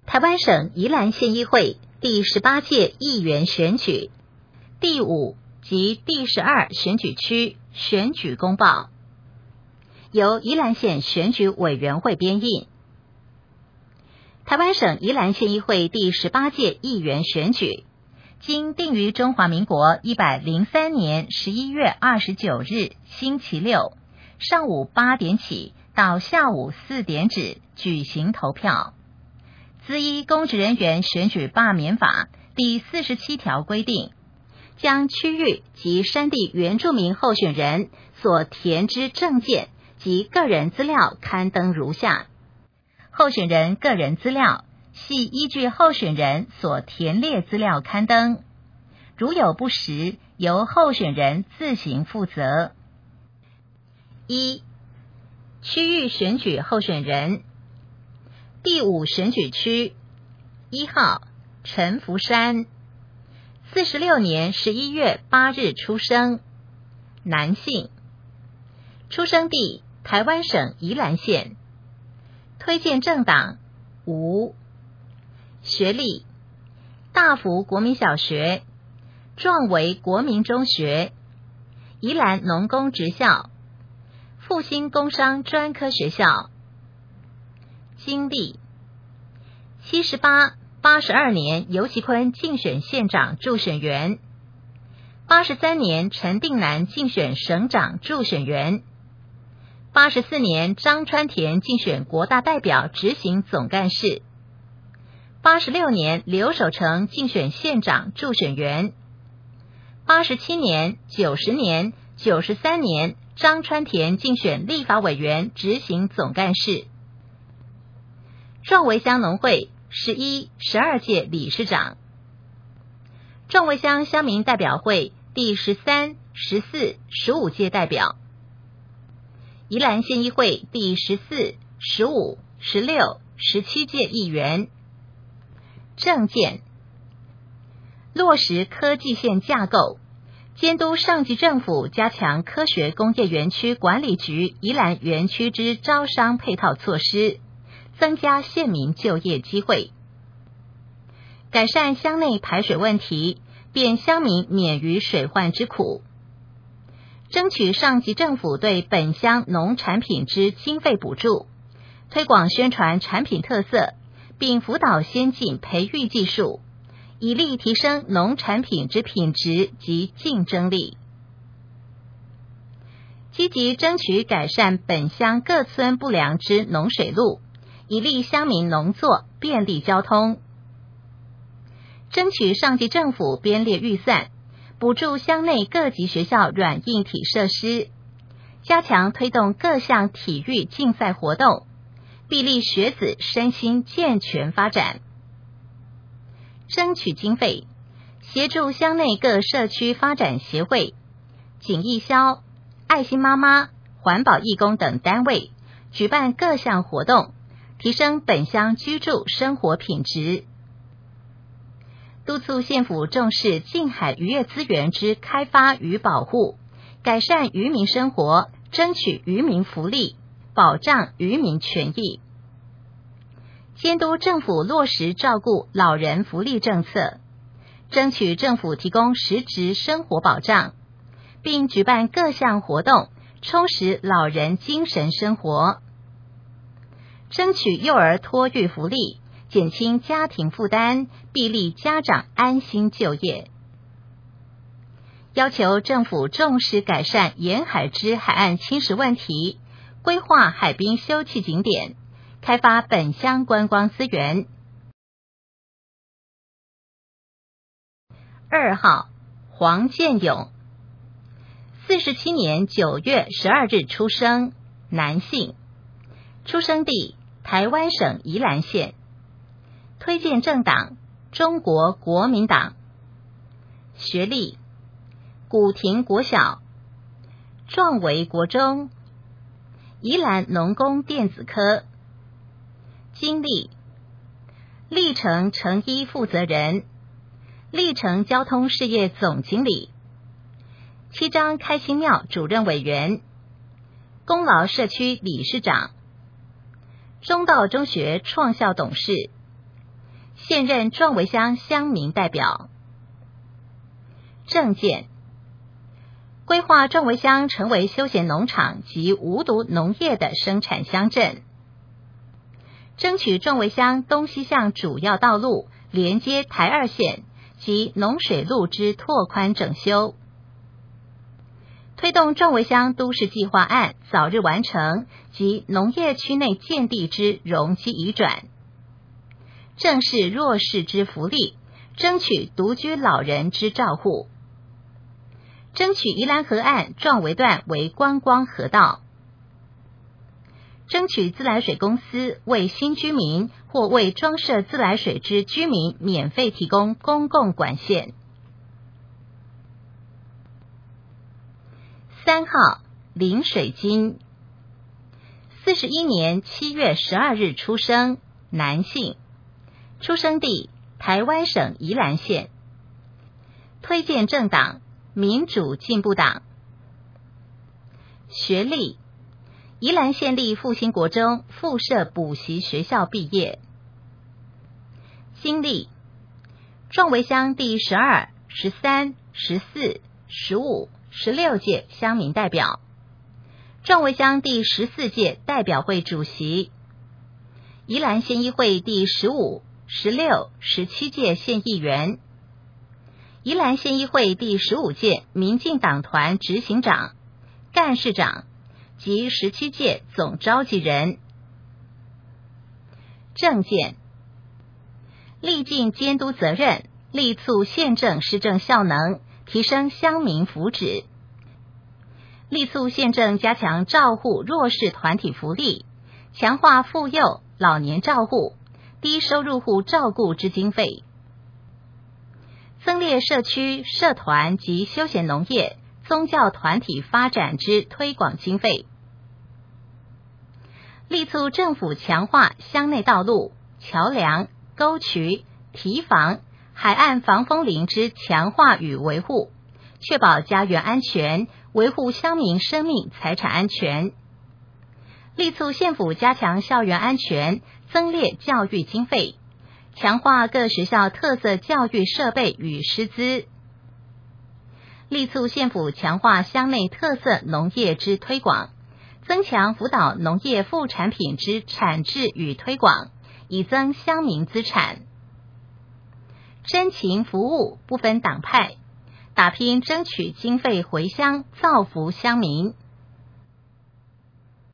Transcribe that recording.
台湾省宜兰县议会第18届议员选举第5及第12选举区选举公报，由宜兰县选举委员会编印。台湾省宜兰县议会第18届议员选举，经定于中华民国103年11月29日星期六上午8点起到下午4点止举行投票。资依公职人员选举罢免法第47条规定，将区域及山地原住民候选人所填之证件及个人资料刊登如下。候选人个人资料系依据候选人所填列资料刊登，如有不实，由候选人自行负责。1、区域选举候选人第5选举区1号陈福山，46年11月8日出生，男性，出生地台湾省宜兰县，推荐政党无，学历大福国民小学、壮维国民中学、宜兰农工职校、复兴工商专科学校。经历78、82年游锡堃竞选县长助选员，83年陈定南竞选省长助选员，84年张川田竞选国大代表执行总干事，86年刘守成竞选县长助选员，87年、90年、93年张川田竞选立法委员执行总干事，壮维乡农会11、12届理事长，壮维乡乡民代表会第13、14、15届代表，宜兰县议会第14、15、16、17届议员。政见落实科技线架构，监督上级政府加强科学工业园区管理局宜兰园区之招商配套措施，增加县民就业机会，改善乡内排水问题，便乡民免于水患之苦，争取上级政府对本乡农产品之经费补助，推广宣传产品特色，并辅导先进培育技术，以力提升农产品之品质及竞争力。积极争取改善本乡各村不良之农水路，以利乡民农作，便利交通。争取上级政府编列预算，补助乡内各级学校软硬体设施，加强推动各项体育竞赛活动，必利学子身心健全发展。争取经费，协助乡内各社区发展协会、景义消、爱心妈妈、环保义工等单位举办各项活动，提升本乡居住生活品质。督促县府重视近海渔业资源之开发与保护，改善渔民生活，争取渔民福利，保障渔民权益。监督政府落实照顾老人福利政策，争取政府提供实质生活保障，并举办各项活动，充实老人精神生活。争取幼儿托育福利，减轻家庭负担，必利家长安心就业。要求政府重视改善沿海之海岸侵蚀问题，规划海滨休憩景点，开发本乡观光资源。2号黄建勇，47年9月12日出生，男性，出生地台湾省宜兰县，推荐政党中国国民党，学历古亭国小、壮维国中、宜兰农工电子科。经历历程成一负责人、历程交通事业总经理、七张开心庙主任委员、功劳社区理事长、中道中学创校董事、 现任壮围乡乡民代表。政见：规划壮围乡成为休闲农场及无毒农业的生产乡镇，争取壮围乡东西向主要道路连接台二线及农水路之拓宽整修，推动壮围乡都市计划案早日完成及农业区内建地之容积移转，正视弱势之福利，争取独居老人之照护，争取宜兰河岸壮围段为观光河道，争取自来水公司为新居民或为装设自来水之居民免费提供公共管线。3号林水金，41年7月12日出生，男性，出生地台湾省宜兰县，推荐政党民主进步党。学历：宜兰县立复兴国中附设补习学校毕业。经历：壮围乡第12、13、14、15、16届乡民代表，壮围乡第14届代表会主席，宜兰县议会第15、16、17届县议员，宜兰县议会第15届民进党团执行长、干事长及17届总召集人。政见：力尽监督责任，力促县政施政效能，提升乡民福祉，力促县政加强照护弱势团体福利，强化妇幼老年照护、低收入户照顾之经费，增列社区社团及休闲农业宗教团体发展之推广经费，力促政府强化乡内道路、桥梁、沟渠、堤防、海岸防风林之强化与维护，确保家园安全，维护乡民生命财产安全，力促县府加强校园安全，增列教育经费，强化各学校特色教育设备与师资，力促县府强化乡内特色农业之推广，增强辅导农业副产品之产制与推广，以增乡民资产。真情服务不分党派，打拼争取经费回乡，造福乡民。